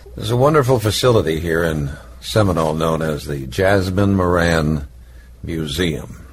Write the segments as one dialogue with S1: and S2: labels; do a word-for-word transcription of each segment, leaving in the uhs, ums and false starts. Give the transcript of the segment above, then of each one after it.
S1: There's a wonderful facility here in Seminole known as the Jasmine Moran Museum.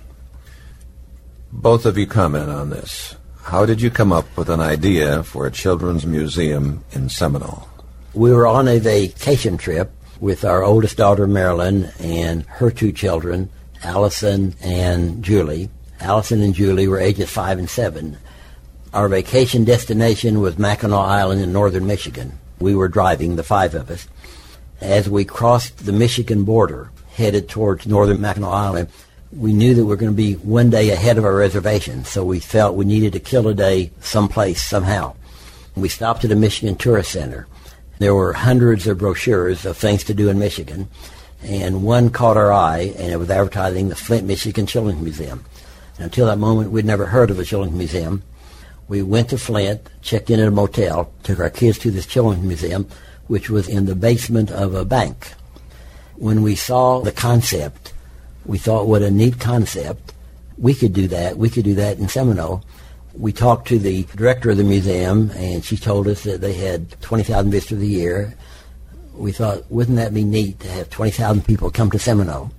S1: Both of you comment on this. How did you come up with an idea for a children's museum in Seminole?
S2: We were on a vacation trip with our oldest daughter, Marilyn, and her two children, Allison and Julie. Allison and Julie were ages five and seven. Our vacation destination was Mackinac Island in northern Michigan. We were driving, the five of us. As we crossed the Michigan border, headed towards northern Mackinac Island, we knew that we were going to be one day ahead of our reservation, so we felt we needed to kill a day someplace, somehow. We stopped at a Michigan Tourist Center. There were hundreds of brochures of things to do in Michigan, and one caught our eye, and it was advertising the Flint, Michigan Children's Museum. And until that moment, we'd never heard of a children's museum. We went to Flint, checked in at a motel, took our kids to this children's museum, which was in the basement of a bank. When we saw the concept, we thought, what a neat concept. We could do that. We could do that in Seminole. We talked to the director of the museum, and she told us that they had twenty thousand visitors a year. We thought, wouldn't that be neat to have twenty thousand people come to Seminole?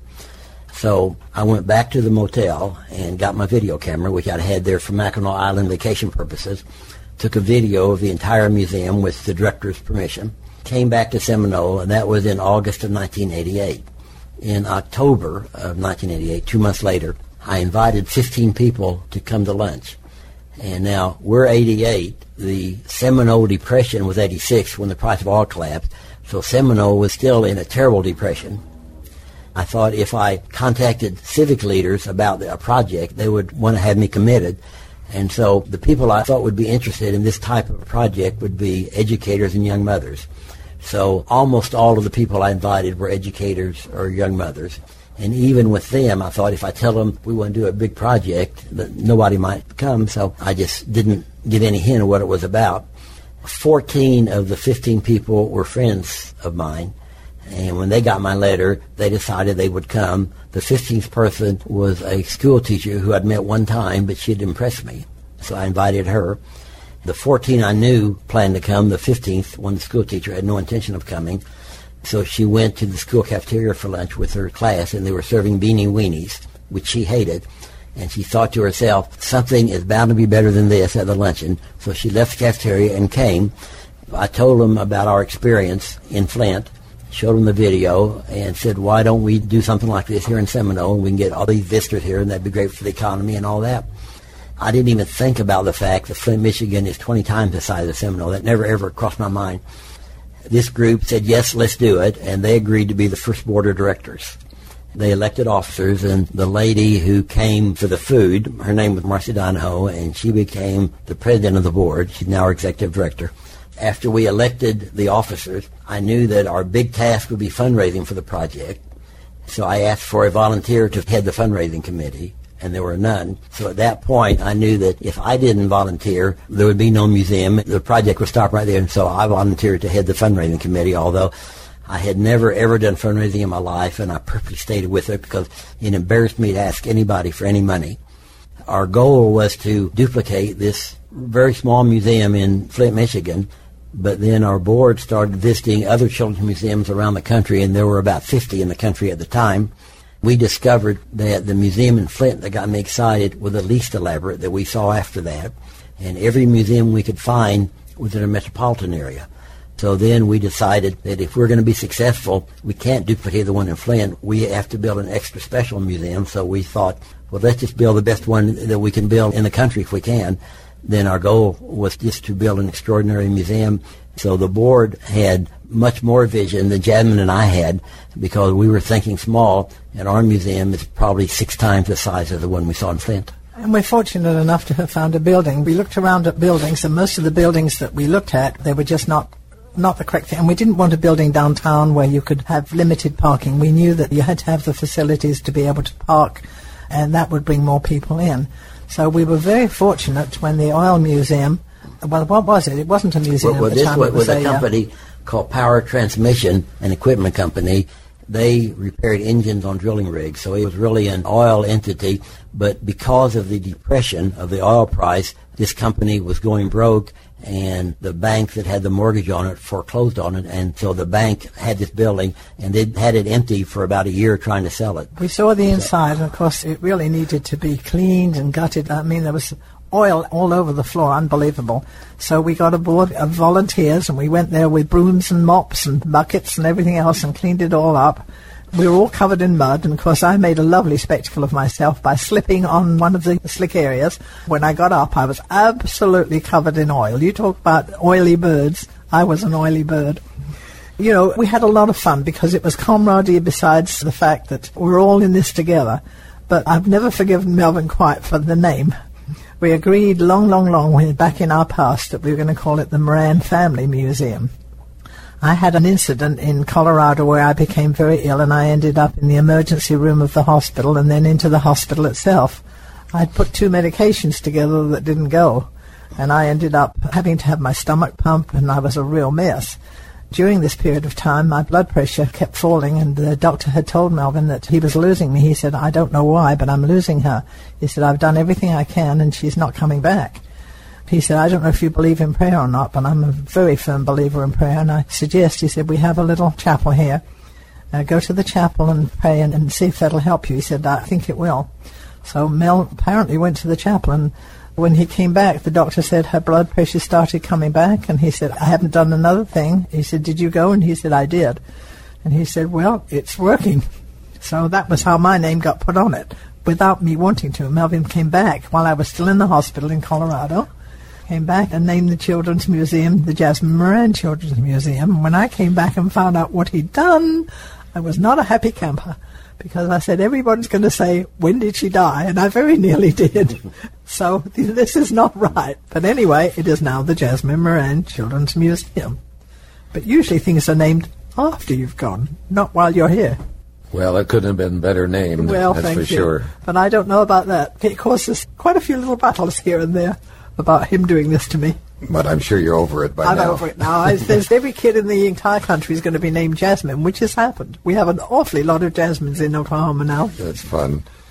S2: So I went back to the motel and got my video camera, which I'd had there for Mackinac Island vacation purposes, took a video of the entire museum with the director's permission, came back to Seminole, and that was in August of nineteen eighty-eight. In October of nineteen eighty-eight, two months later, I invited fifteen people to come to lunch. And now, we're eighty-eight. The Seminole Depression was eighty-six when the price of oil collapsed, so Seminole was still in a terrible depression. I thought if I contacted civic leaders about a project, they would want to have me committed. And so the people I thought would be interested in this type of project would be educators and young mothers. So almost all of the people I invited were educators or young mothers. And even with them, I thought if I tell them we want to do a big project, that nobody might come. So I just didn't give any hint of what it was about. fourteen of the fifteen people were friends of mine. And when they got my letter, they decided they would come. The fifteenth person was a school teacher who I'd met one time, but she had impressed me. So I invited her. The fourteen I knew planned to come. The fifteenth, one school teacher, had no intention of coming. So she went to the school cafeteria for lunch with her class, and they were serving beanie weenies, which she hated. And she thought to herself, something is bound to be better than this at the luncheon. So she left the cafeteria and came. I told them about our experience in Flint, showed them the video, and said, why don't we do something like this here in Seminole, and we can get all these visitors here, and that'd be great for the economy and all that. I didn't even think about the fact that Flint, Michigan is twenty times the size of Seminole. That never, ever crossed my mind. This group said, yes, let's do it, and they agreed to be the first board of directors. They elected officers, and the lady who came for the food, her name was Marcy Donahoe, and she became the president of the board. She's now our executive director. After we elected the officers, I knew that our big task would be fundraising for the project. So I asked for a volunteer to head the fundraising committee, and there were none. So at that point, I knew that if I didn't volunteer, there would be no museum. The project would stop right there, and so I volunteered to head the fundraising committee, although I had never, ever done fundraising in my life, and I purposely stayed with it because it embarrassed me to ask anybody for any money. Our goal was to duplicate this very small museum in Flint, Michigan, but then our board started visiting other children's museums around the country, and there were about fifty in the country at the time. We discovered that the museum in Flint that got me excited was the least elaborate that we saw after that, and every museum we could find was in a metropolitan area. So then we decided that if we're going to be successful, we can't duplicate the one in Flint. We have to build an extra special museum. So we thought, well, let's just build the best one that we can build in the country if we can. Then our goal was just to build an extraordinary museum. So the board had much more vision than Jasmine and I had because we were thinking small, and our museum is probably six times the size of the one we saw in Flint.
S3: And we're fortunate enough to have found a building. We looked around at buildings, and most of the buildings that we looked at, they were just not not the correct thing. And we didn't want a building downtown where you could have limited parking. We knew that you had to have the facilities to be able to park, and that would bring more people in. So we were very fortunate when the oil museum, well, what was it? It wasn't a museum
S2: well, well,
S3: at the time.
S2: This was,
S3: it
S2: was a, a company uh, called Power Transmission and Equipment Company. They repaired engines on drilling rigs, so it was really an oil entity. But because of the depression of the oil price, this company was going broke, and the bank that had the mortgage on it foreclosed on it, and so the bank had this building, and they had it empty for about a year trying to sell it.
S3: We saw the inside, and of course it really needed to be cleaned and gutted. I mean, there was oil all over the floor, unbelievable. So we got a board of volunteers, and we went there with brooms and mops and buckets and everything else and cleaned it all up. We were all covered in mud, and of course I made a lovely spectacle of myself by slipping on one of the slick areas. When I got up, I was absolutely covered in oil. You talk about oily birds. I was an oily bird. You know, we had a lot of fun because it was camaraderie besides the fact that we're all in this together. But I've never forgiven Melvin quite for the name. We agreed long, long, long way back in our past that we were going to call it the Moran Family Museum. I had an incident in Colorado where I became very ill, and I ended up in the emergency room of the hospital and then into the hospital itself. I'd put two medications together that didn't go, and I ended up having to have my stomach pumped, and I was a real mess. During this period of time, my blood pressure kept falling, and the doctor had told Melvin that he was losing me. He said, I don't know why, but I'm losing her. He said, I've done everything I can, and she's not coming back. He said, I don't know if you believe in prayer or not, but I'm a very firm believer in prayer, and I suggest, he said, we have a little chapel here. Uh, go to the chapel and pray and, and see if that'll help you. He said, I think it will. So Mel apparently went to the chapel, and when he came back, the doctor said her blood pressure started coming back, and he said, I haven't done another thing. He said, did you go? And he said, I did. And he said, well, it's working. So that was how my name got put on it, without me wanting to. Melvin came back while I was still in the hospital in Colorado. Came back and named the Children's Museum the Jasmine Moran Children's Museum. When I came back and found out what he'd done, I was not a happy camper, because I said, everybody's going to say, when did she die? And I very nearly did. So this is not right. But anyway, it is now the Jasmine Moran Children's Museum. But usually things are named after you've gone, not while you're here.
S1: Well, it couldn't have been better named,
S3: well,
S1: that's
S3: thank
S1: for
S3: you.
S1: sure.
S3: But I don't know about that. It causes quite a few little battles here and there about him doing this to me.
S1: But I'm sure you're over it by
S3: I'm
S1: now.
S3: I'm over it now. I, there's every kid in the entire country is going to be named Jasmine, which has happened. We have an awfully lot of Jasmines in Oklahoma now.
S1: That's fun.